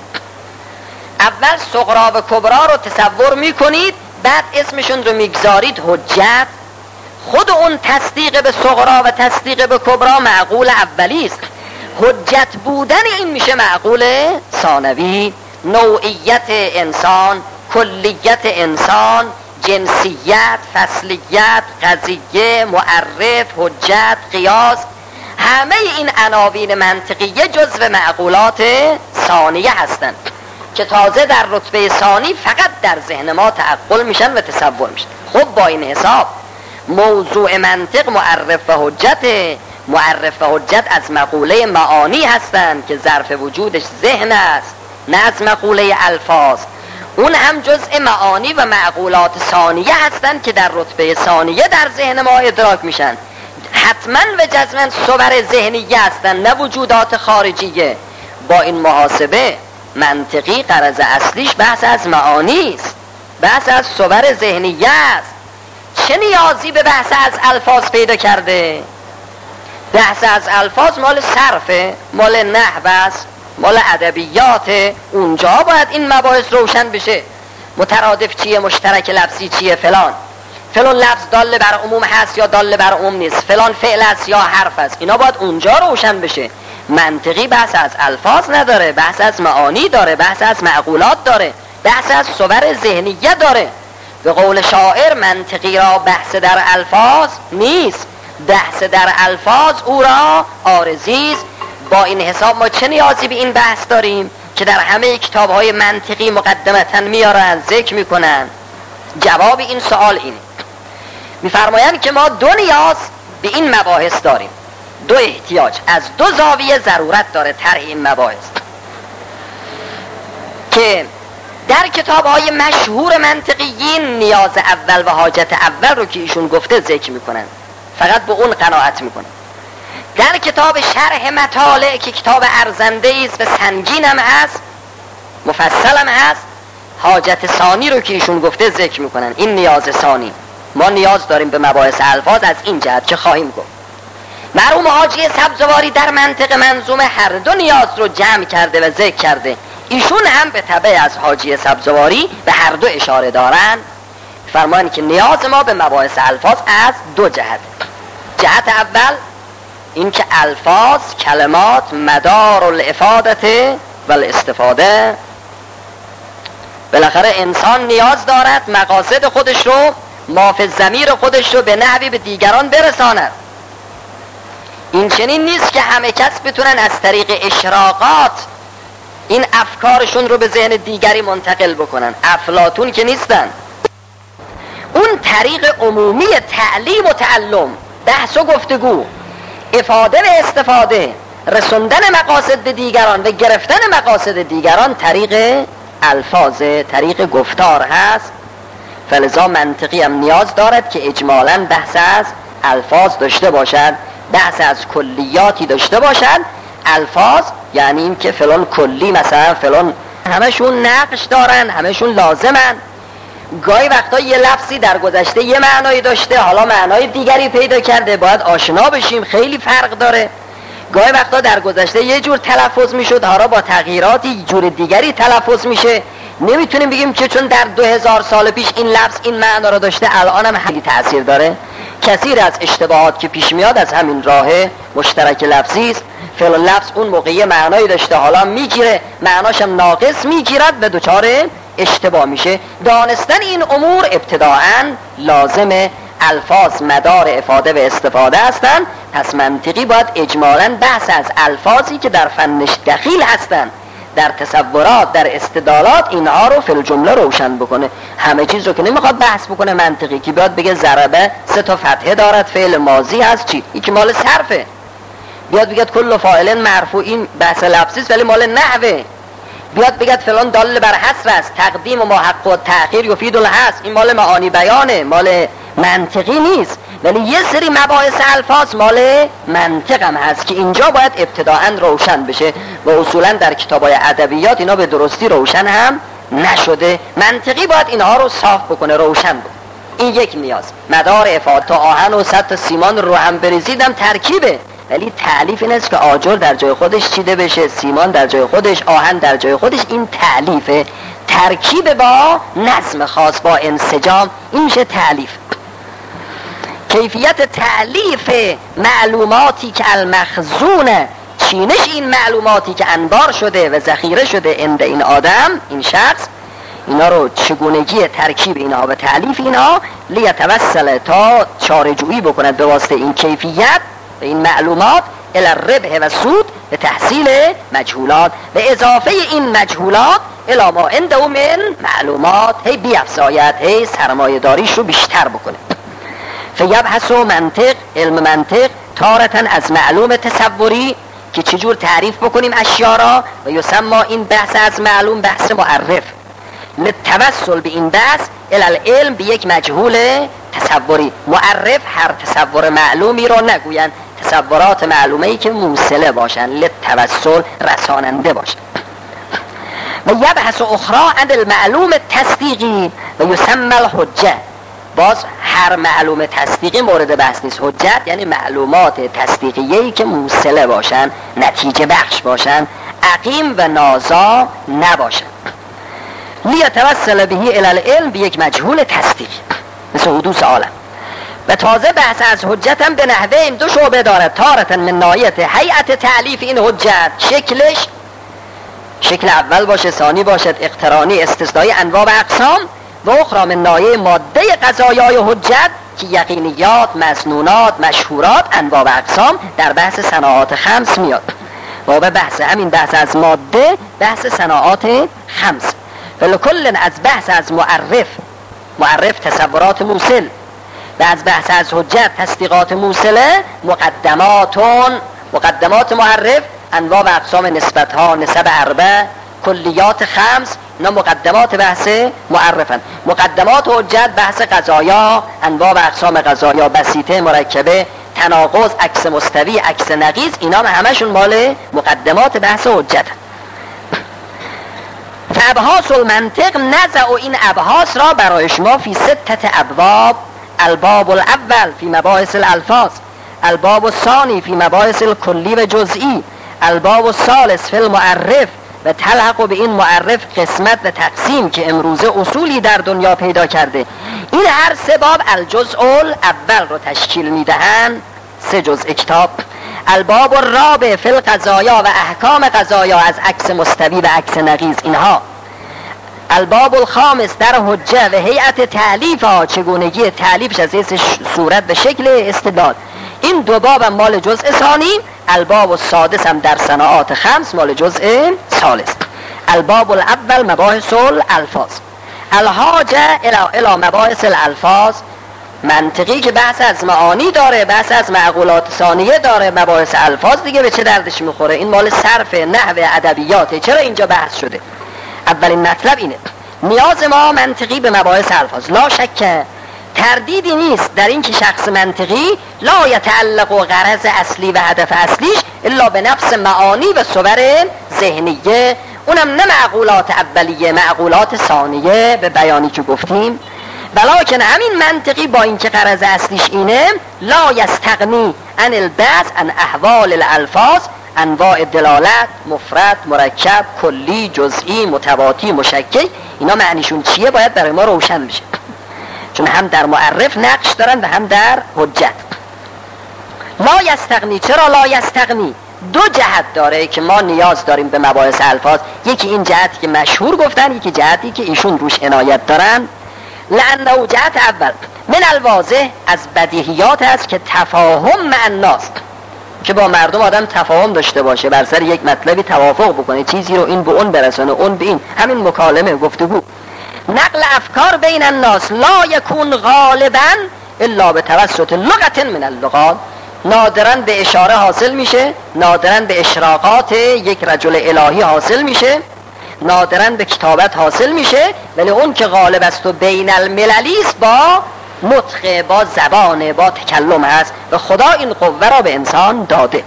اول صغرا و کبرا رو تصور میکنید، بعد اسمشون رو میگذارید حجت، خود اون تصدیق به صغرا و تصدیق به کبرا معقول اولی است، حجت بودن این میشه معقول ثانوی. نوعیت انسان، کلیت انسان، جنسیت، فصلیت، قضیه، معرف، حجت، قیاس، همه این عناوین منطقیه جزو معقولات ثانیه هستند که تازه در رتبه ثانی فقط در ذهن ما تعقل میشن و تصور میشن. خب با این حساب موضوع منطق معرف و حجت، معرف و حجت از مقوله معانی هستند که ظرف وجودش ذهن است، نه از مقوله الفاظ. اون هم جزء معانی و معقولات ثانیه هستند که در رتبه ثانیه در ذهن ما ادراک میشن، حتما و جزما صور ذهنیه هستند، نه وجودات خارجیه. با این محاسبه منطقی غرض اصلیش بحث از معانی است، بحث از صور ذهنیه است. چه نیازی به بحث از الفاظ پیدا کرده؟ بحث از الفاظ مال صرفه، مال نحو است، مال ادبیات، اونجا باید این مباحث روشن بشه. مترادف چیه، مشترک لفظی چیه، فلان فلان لفظ دال بر عموم هست یا دال بر عموم نیست، فلان فعل است یا حرف است، اینا باید اونجا روشن بشه. منطقی بحث از الفاظ نداره، بحث از معانی داره، بحث از معقولات داره، بحث از صور ذهنیه داره. به قول شاعر منطقی را بحث در الفاظ نیست، بحث در الفاظ او را عارضی است. با این حساب ما چه نیازی به این بحث داریم که در همه کتاب‌های منطقی مقدمتاً میارن ذکر میکنن؟ جواب این سوال اینه، میفرمایند که ما دو نیاز به این مباحث داریم، دو احتیاج، از دو زاویه ضرورت داره طرح این مباحث. که در کتاب‌های مشهور منطقیین نیاز اول و حاجت اول رو که ایشون گفته ذکر میکنن، فقط به اون قناعت میکنن. در کتاب شرح مطالع که کتاب ارزنده است و سنگین هم هست، مفصل هم هست، حاجت ثانی رو که ایشون گفته ذکر میکنن. این نیاز ثانی، ما نیاز داریم به مباحث الفاظ از این جهت که خواهیم گفت. مرحوم حاجی سبزواری در منطق منظومه هر دو نیاز رو جمع کرده و ذکر کرده. ایشون هم به تبع از حاجی سبزواری به هر دو اشاره دارن، فرمان که نیاز ما به مباحث الفاظ از دو جهت. جهت اول این که الفاظ، کلمات مدار الافادت و الاستفاده، بالاخره انسان نیاز دارد مقاصد خودش رو، مافی ضمیر خودش رو به نحوی به دیگران برساند. این چنین نیست که همه کس بتونن از طریق اشراقات این افکارشون رو به ذهن دیگری منتقل بکنن. افلاطون که نیستن. اون طریق عمومی تعلیم و تعلم، بحث و گفتگو، افاده و استفاده، رسوندن مقاصد به دیگران و گرفتن مقاصد دیگران طریق الفاظ، طریق گفتار هست. فلذا منطقی هم نیاز دارد که اجمالاً بحث از الفاظ داشته باشد، بحث از کلیاتی داشته باشد. الفاظ یعنی این که فلان کلی، مثلا فلان همشون نقش دارن، همشون لازمن. گاهی وقتا یه لفظی در گذشته یه معنایی داشته، حالا معنای دیگری پیدا کرده، باید آشنا بشیم، خیلی فرق داره. گاهی وقتا در گذشته یه جور تلفظ میشد، حالا با تغییراتی جور دیگری تلفظ میشه. نمیتونیم بگیم که چون در دو هزار سال پیش این لفظ این معنا رو داشته الان هم خیلی تأثیر داره. کثیر از اشتباهات که پیش میاد از همین راهه مشترک لفظی است. فعل لفظ اون موقعی معنایی داشته حالا میگیره، معناش هم ناقص میگیرد و دچار اشتباه میشه. دانستن این امور ابتداعاً لازم الفاظ مدار افاده و استفاده هستند. پس منطقی باید اجمالاً بحث از الفاظی که در فنش دخیل هستند، در تصورات، در استدلالات، اینها رو فی الجمله روشن بکنه. همه چیز رو که نمیخواد بحث بکنه منطقی که بیاد بگه ضربه سه تا فتحه دارد، فعل ماضی هست، چی این که مال صرفه، بیاد بگه کل فاعل مرفوع، این بحث لفظی است ولی مال نحوه، بیاد بگه فلان دال بر حصر است، تقدیم و محق و تأخیر یفید الحصر، این مال معانی بیانه، مال منطقی نیست. ولی یه سری مباحث الفاظ مال منطق هم هست که اینجا باید ابتداعاً روشن بشه و اصولاً در کتابای ادبیات اینا به درستی روشن هم نشده. منطقی باید اینها رو صاف بکنه، روشن بکنه. این یک نیاز. مدار افاده تا آهن و صد تا سیمان رو هم بریزیدم ترکیبه، ولی تألیف این است که آجر در جای خودش چیده بشه، سیمان در جای خودش، آهن در جای خودش. این تألیفه، ترکیب با نظم خاص، با انسجام، این میشه تألیف. کیفیت تألیف معلوماتی که المخزونه، چینش این معلوماتی که انبار شده و ذخیره شده عند این آدم، این شخص، اینا رو چگونگی ترکیب اینها و تألیف اینها، لیتوسل تا چاره‌جویی بکند به واسطه این کیفیت و این معلومات الی الربح و سود به تحصیل مجهولات و اضافه این مجهولات الی ما عنده من معلومات، هی بیفزاید، هی سرمایه داریش رو بیشتر بکنه. فیبحث و منطق، علم منطق تارتن از معلوم تصوری که چجور تعریف بکنیم اشیا را، و یسمى این بحث از معلوم بحث معرف، للتوسل به این بحث الی العلم به یک مجهول تصوری. معرف هر تصور معلومی را نگویند، تصورات معلومه‌ای که موصله باشند، للتوسل رساننده باشند. و یبحث اخرى عن المعلوم تصدیقی و یسمى الحجه، باز هر معلوم تصدیقی مورد بحث نیست. حجت یعنی معلومات تصدیقیه‌ای که موصله باشن، نتیجه بخش باشن، عقیم و نازا نباشن. لیتوسل به الی العلم به یک مجهول تصدیقی مثل حدوث عالم. و تازه بحث از حجت هم به نحوه این دو شعبه دارد. تارة من ناحیت هیئت تعلیف این حجت، شکلش شکل اول باشه، ثانی باشد اقترانی استثنایی انواع و اقسام، و اخرى من ناحیه ماده قضایای حجت که یقینیات، مسنونات، مشهورات، انواع و اقسام در بحث صناعات خمس میاد. و به بحث همین بحث از ماده بحث صناعات خمس. ولکل از بحث از معرف، معرف تصورات موصل، و از بحث از حجت تصدیقات موصله، مقدماتون، مقدمات معرف انواع و اقسام نسبت ها، نسب اربع، کلیات خمس، اینا مقدمات بحث معرفن. مقدمات حجت بحث قضایا، انواع و اقسام قضایا، بسیطه، مرکبه، تناقض، عکس مستوی، عکس نقیض، اینا همشون مال مقدمات بحث حجت. ابحاث المنطق نزع این ابحاث را برای شما فی ستت ابواب. الباب الاول فی مباحث الالفاظ، الباب الثانی فی مباحث الکلی و جزئی، الباب الثالث فی المعرف، و تلحق به این معرف قسمت و تقسیم که امروزه اصولی در دنیا پیدا کرده. این هر سه باب الجزء الاول رو تشکیل میدهند، سه جزء کتاب. الباب الرابع فی القضایا و احکام قضایا از عکس مستوی و عکس نقیض اینها. الباب الخامس در حجه و هیئت تعلیف ها، چگونگی تعلیفش از حیث صورت و شکل استدلال. این دو باب هم مال جزء ثانی. الباب السادس هم در صناعات خمس مال جزء ثالث. الباب الاول مباحث الالفاظ، الحاجه الی مباحث الالفاظ، منطقی که بحث از معانی داره، بحث از معقولات ثانیه داره، مباحث الفاظ دیگه به چه دردش میخوره؟ این مال صرف، نحو، ادبیاته، چرا اینجا بحث شده؟ اولین مطلب اینه، نیاز ما منطقی به مباحث الفاظ. لا شک، تردیدی نیست در این که شخص منطقی لا یتعلق و غرض اصلی و هدف اصلیش الا به نفس معانی و صور ذهنیه، اونم نه معقولات اولیه، معقولات ثانیه به بیانی که گفتیم. ولکن همین منطقی با اینکه غرض اصلیش اینه، لا یستغنی عن البحث عن احوال الالفاظ، انواع دلالت، مفرد، مرکب، کلی، جزئی، متواتی، مشکک، اینا معنیشون چیه باید برای ما روشن بشه، چون هم در معرف نقش دارن و هم در حجت. لا یستغنی. چرا لا یستغنی؟ دو جهت داره که ما نیاز داریم به مباحث الفاظ. یکی این جهتی که مشهور گفتن، یکی جهتی که ایشون روش عنایت دارن. لانه جهت اول من الواضح، از بدیهیات است که تفاهم مع الناس، که با مردم آدم تفاهم داشته باشه، بر سر یک مطلبی توافق بکنه، چیزی رو این به اون برسونه، اون به این، همین مکالمه، گفتگو. نقل افکار بین الناس لا یکون غالبا الا به توسط لغت من اللغات، نادراً به اشاره حاصل میشه، نادراً به اشراقات یک رجل الهی حاصل میشه، نادراً به کتابت حاصل میشه، ولی اون که غالب است و بین المللی است با نطق، با زبان، با تکلم هست و خدا این قوه را به انسان داده.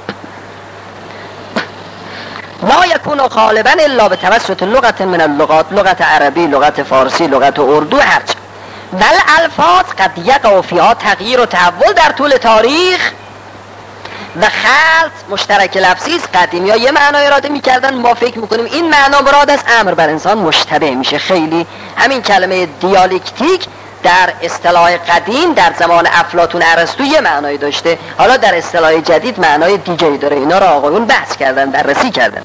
لا یکون غالبا الا به توسط لغت من اللغات، لغت عربی، لغت فارسی، لغت اردو، هرچه. بل الفاظ قد یقع فیها تغییر و تحول در طول تاریخ و خلط مشترک لفظی است. قدیمی ها یه معنای اراده میکردن، ما فکر میکنیم این معنا مراد است، امر بر انسان مشتبه میشه. خیلی همین کلمه دیالکتیک در اصطلاح قدیم در زمان افلاطون ارسطو یه معنایی داشته، حالا در اصطلاح جدید معنای دیگه‌ای داره. اینا را آقایون بحث کردن، بررسی کردن.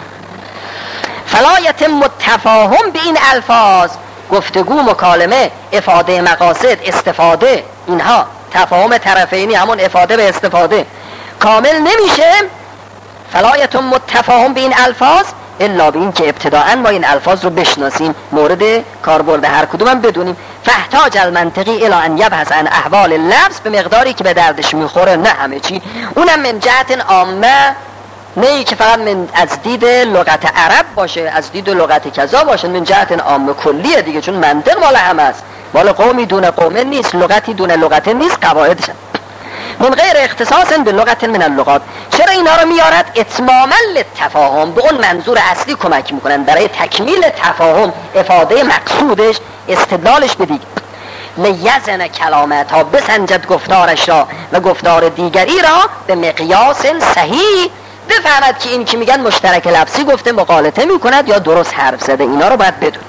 فلا یتم التفاهم به این الفاظ، گفتگو، مکالمه، افاده مقاصد، استفاده، اینها تفاهم طرفینی، همون افاده به استفاده، کامل نمیشه. فلا یتم التفاهم به این الفاظ الا به این که ابتداءً ما این الفاظ رو بشناسیم، مورد کاربرد هر کدوم هم بدونیم. فاحتاج المنطقی الی ان یبحث عن احوال اللفظ، به مقداری که به دردش میخوره، نه همه چی، اونم من جهت عامه، نه ای که فقط من از دید لغت عرب باشه، از دید لغت کذا باشه، من جهت عامه کلیه دیگه، چون منطق مال همه است، مال قومی دون قومه نیست، لغتی دون لغت نیست، قواعدش من غیر اختصاص به لغت من اللغات. چرا اینا رو میارد؟ اتماما للتفاهم، به اون منظور اصلی کمک میکنن برای تکمیل تفاهم، افاده مقصودش، استدلالش به دیگه. لیزن کلامه، تا بسنجد گفتارش را و گفتار دیگری را به مقیاس صحیح، بفهمد که این که میگن مشترک لفظی گفته مغالطه میکند یا درست حرف زده. اینا رو باید بدون.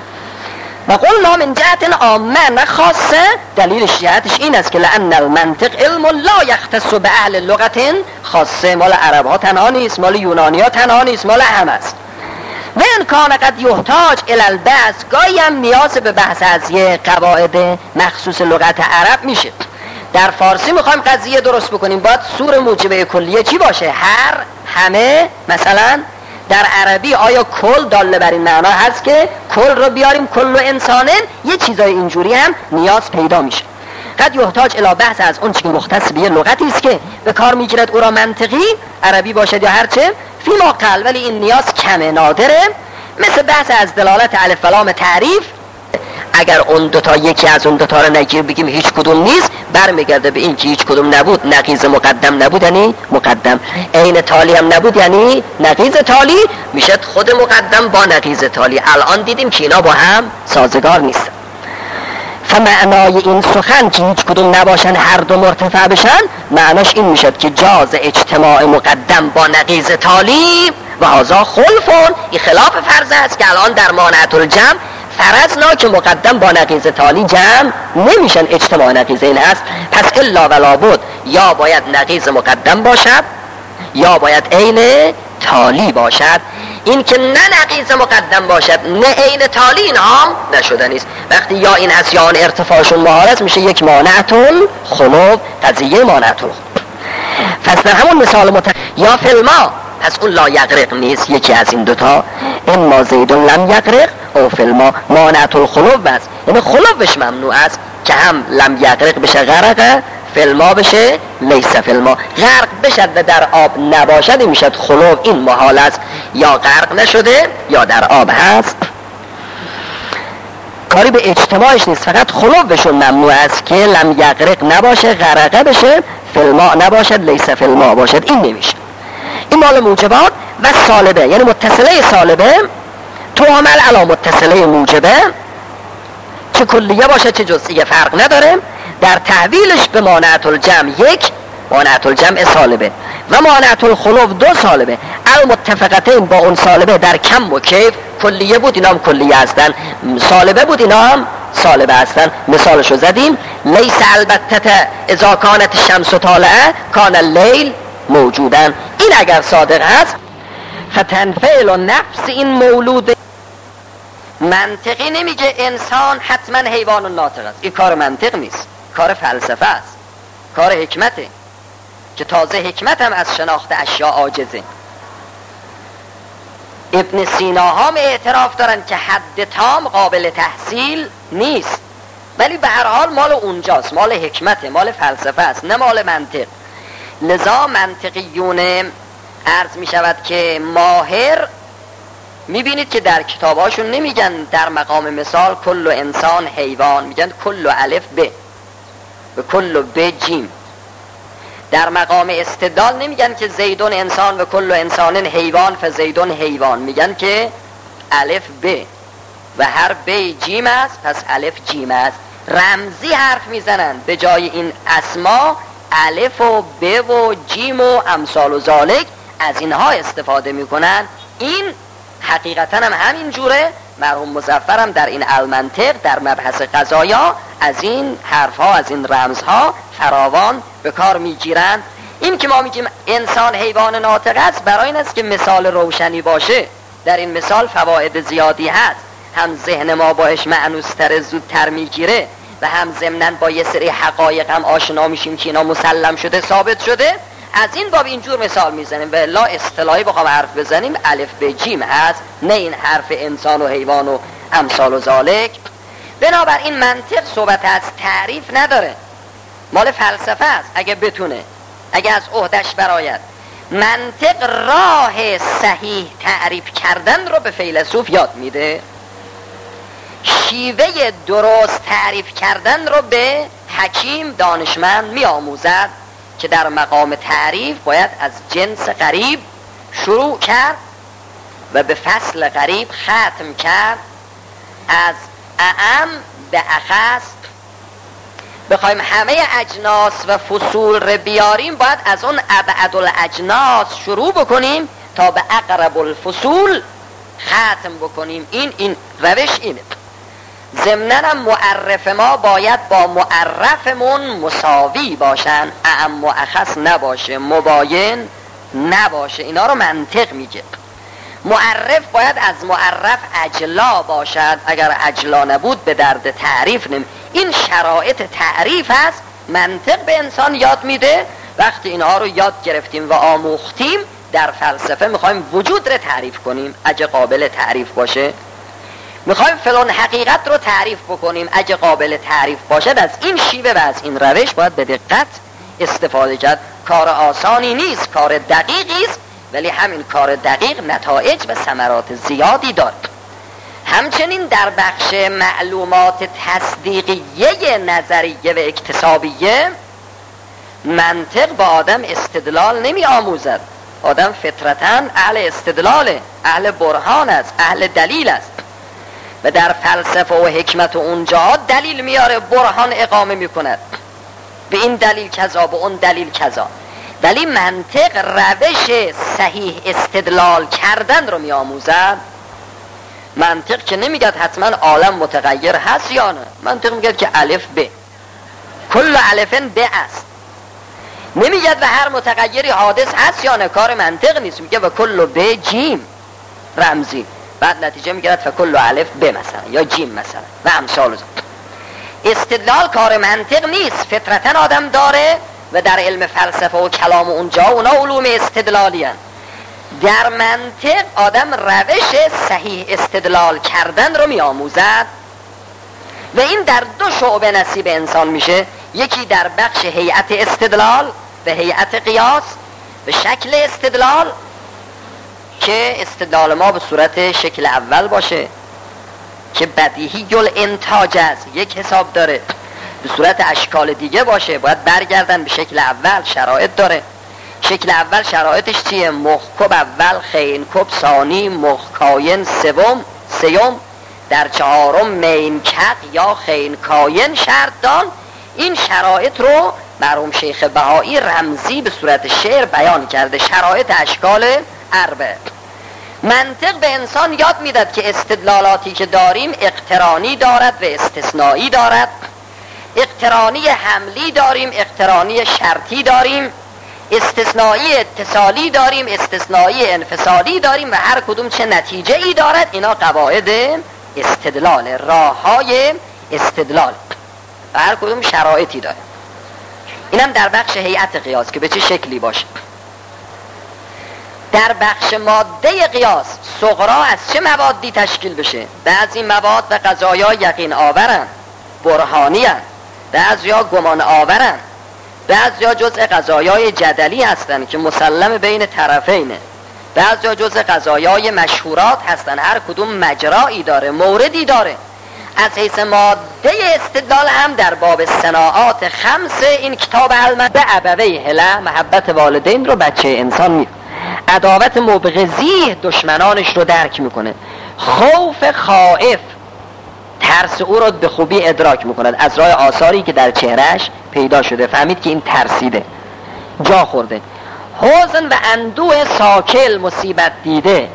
و قلنا من جهت عامه نه خاصه، دلیلش جهتش این است که لأن المنطق علم لا یختص به اهل لغت خاصه، مال عرب ها تنها نیست، مال یونانی ها تنها نیست، مال همه است. و ان کان قد یحتاج الی البحث، گاهی هم نیاز به بحث از یه قواعد مخصوص لغت عرب میشه. در فارسی میخوایم قضیه درست بکنیم، باید سور موجبه کلیه چی باشه؟ هر، همه. مثلا در عربی آیا کل داله بر این معنا هست که کل رو بیاریم کل و انسانن؟ یه چیزای اینجوری هم نیاز پیدا میشه. قد یحتاج الی بحث از اون چی که مختص به یه لغتی است که به کار میگیرد، او را منطقی عربی باشد یا هرچه، فی ما قل، ولی این نیاز کمه، نادره. مثل بحث از دلالت الف و لام تعریف، اگر اون دوتا یکی از اون دوتا رو نگیر بگیم هیچ کدوم نیست، برمیگرده به این که هیچ کدوم نبود، نقیض مقدم نبود یعنی مقدم، عین تالی هم نبود یعنی نقیض تالی، میشه خود مقدم با نقیض تالی. الان دیدیم که اینا با هم سازگار نیست. فمعنای این سخن که هیچ کدوم نباشن، هر دو مرتفع بشن، معناش این میشد که جاز اجتماع مقدم با نقیض تالی و هذا خلفون، این خلاف فرض است که الان در مانعت الجمع فرضنا که مقدم با نقیض تالی جمع نمیشن، اجتماع نقیضین هست. پس الا ولا بود، یا باید نقیض مقدم باشد یا باید عین تالی باشد. این که نه نقیض مقدم باشد نه عین تالی، این هم نشده نیست. وقتی یا این هست یا آن ارتفاعشون محال است، میشه یک مانعت الخلو، قضیه مانعت الخلو. پس در همون مثال مت... یا فیلما، پس اون لا یغرق نیست، یکی از این دوتا، اما زید لم یغرق او فیلما، مانعت الخلو بس، یعنی خلوش ممنوع است که هم لم یغرق بشه غرقه، فیلما بشه لیس فیلما، غرق بشد و در آب نباشد میشد خلو. این محال است، یا غرق نشده یا در آب هست، کاری به اجتماعش نیست، فقط خلوشون ممنوع است که لم یغرق نباشه، غرقه بشه، فیلما نباشد، لیس فیلما باشد، این نمیشه. این مال موجبات. و سالبه یعنی متصله سالبه تو عمل علا متصله موجبه، چه کلیه باشه چه جزئیه فرق نداره، در تحویلش به مانعت الجمع یک، مانعت الجمع سالبه، و مانعت الخلو دو سالبه. المتفقتین با اون سالبه در کم و کیف، کلیه بود اینا هم کلیه هستن، سالبه بود اینا هم سالبه هستن. مثالشو زدیم، لیس البته اذا کانت الشمس طالعه کان اللیل موجودن. این اگر صادق هست فتنفعل و نفس این مولود. منطقی نمیگه انسان حتما حیوان و ناطق است، این کار منطق نیست، کار فلسفه است، کار حکمته که تازه حکمت هم از شناخت اشیاء عاجزه. ابن سینا هم اعتراف دارن که حد تام قابل تحصیل نیست، ولی به هر حال مال اونجاست، مال حکمته، مال فلسفه است، نه مال منطق. لذا منطقیون عرض می شود که ماهر، می بینید که در کتاباشون نمیگن در مقام مثال کل انسان حیوان، میگن کل الف ب و کل ب جیم. در مقام استدلال نمیگن که زیدون انسان و کل انسان حیوان فزیدون حیوان، میگن که الف ب و هر ب جیم است پس الف جیم است. رمزی حرف میزنن به جای این اسما الف و ب و جیم و امثال و ذالک از اینها استفاده میکنن. این حقیقتا هم همین جوره. مرحوم مظفرم در این المنطق در مبحث قضایا از این حرفها، از این رمزها فراوان به کار میگیرن. این که ما میگیم انسان حیوان ناطق است برای این است که مثال روشنی باشه. در این مثال فواید زیادی هست، هم ذهن ما باش معنوستر زودتر میگیره و هم ضمناً با یه سری حقایق هم آشنا میشیم که اینا مسلم شده، ثابت شده. از این باب اینجور مثال میزنیم و الا اصطلاحی بخوام حرف بزنیم الف به جیم هست، نه این حرف انسان و حیوان و امثال و ذالک. بنابراین منطق صحبت از تعریف نداره، مال فلسفه است. اگه بتونه، اگه از عهدش برآید، منطق راه صحیح تعریف کردن رو به فیلسوف یاد میده، شیوه درست تعریف کردن رو به حکیم دانشمند میآموزد که در مقام تعریف باید از جنس غریب شروع کرد و به فصل غریب ختم کرد. از اعم به اخص بخوایم همه اجناس و فصول رو بیاریم، باید از اون ابعد الاجناس شروع بکنیم تا به اقرب الفصول ختم بکنیم. این این روش اینه. ضمناً معرف ما باید با معرفمون مساوی باشن، اعم و اخص نباشه، مباین نباشه. اینا رو منطق میگه. معرف باید از معرف اجلا باشد، اگر اجلا نبود به درد تعریف نمی. این شرایط تعریف هست، منطق به انسان یاد میده. وقتی اینها رو یاد گرفتیم و آموختیم، در فلسفه میخوایم وجود رو تعریف کنیم اگه قابل تعریف باشه، میخوایم فلان حقیقت رو تعریف بکنیم اگه قابل تعریف باشد. از این شیوه و از این روش باید به دقت استفاده کرد. کار آسانی نیست، کار دقیقی است، ولی همین کار دقیق نتایج و ثمرات زیادی دارد. همچنین در بخش معلومات تصدیقیه نظریه و اکتسابیه، منطق با آدم استدلال نمی آموزد. آدم فطرتاً اهل استدلاله، اهل برهان است، اهل دلیل است و در فلسفه و حکمت و اونجا دلیل میاره، برهان اقامه میکند، به این دلیل کذا، به اون دلیل کذا. ولی منطق روش صحیح استدلال کردن رو میآموزد. منطق که نمیگد حتما عالم متغیر هست یا نه، منطق میگد که الف ب، کل الفن ب است. نمیگد و هر متغیری حادث هست یا نه، کار منطق نیست. میگه و کل ب جیم رمزی، بعد نتیجه میگرد فکل الف ب مثلا یا جیم مثلا و امثال. استدلال کار منطق نیست، فطرتا آدم داره و در علم فلسفه و کلام و اونجا اونا علوم استدلالی هن. در منطق آدم روش صحیح استدلال کردن رو می آموزد و این در دو شعبه نصیب انسان میشه. یکی در بخش هیئت استدلال و هیئت قیاس، به شکل استدلال که استدلال ما به صورت شکل اول باشه که بدیهی الانتاج است، یک حساب داره. به صورت اشکال دیگه باشه، باید برگردن به شکل اول، شرایط داره. شکل اول شرایطش چیه؟ مخکب اول، خینکب ثانی، مخکاین سوم، سیوم، در چهارم مینکق یا خینکاین شرط دان. این شرایط رو مرحوم شیخ بهایی رمزی به صورت شعر بیان کرده، شرایط اشکال اربع. منطق به انسان یاد میداد که استدلالاتی که داریم اقترانی دارد و استثنایی دارد. اقترانی حملی داریم، اقترانی شرطی داریم، استثنایی اتصالی داریم، استثنایی انفصالی داریم و هر کدوم چه نتیجه ای دارد. اینا قواعد استدلال، راه های استدلال و هر کدوم شرایطی داره. اینم در بخش هیئت قیاس که به چه شکلی باشه. در بخش ماده قیاس صغرا از چه موادی تشکیل بشه؟ بعضی مواد و قضایا یقین آورن، برهانی هن، بعضیا گمان آورن، بعضیا جزء قضایای جدلی هستن که مسلم بین طرفینه، بعضیا جزء قضایای مشهورات هستن، هر کدوم مجرایی داره، موردی داره. از حیث ماده استدلال هم در باب صناعات خمس این کتاب علم به ابوی هله محبت والدین رو بچه انسان می عداوت مبغضی دشمنانش رو درک میکنه، خوف خائف ترس او رو به خوبی ادراک میکند از راه آثاری که در چهرهش پیدا شده، فهمید که این ترسیده، جا خورده. حزن و اندوه ساکل مصیبت دیده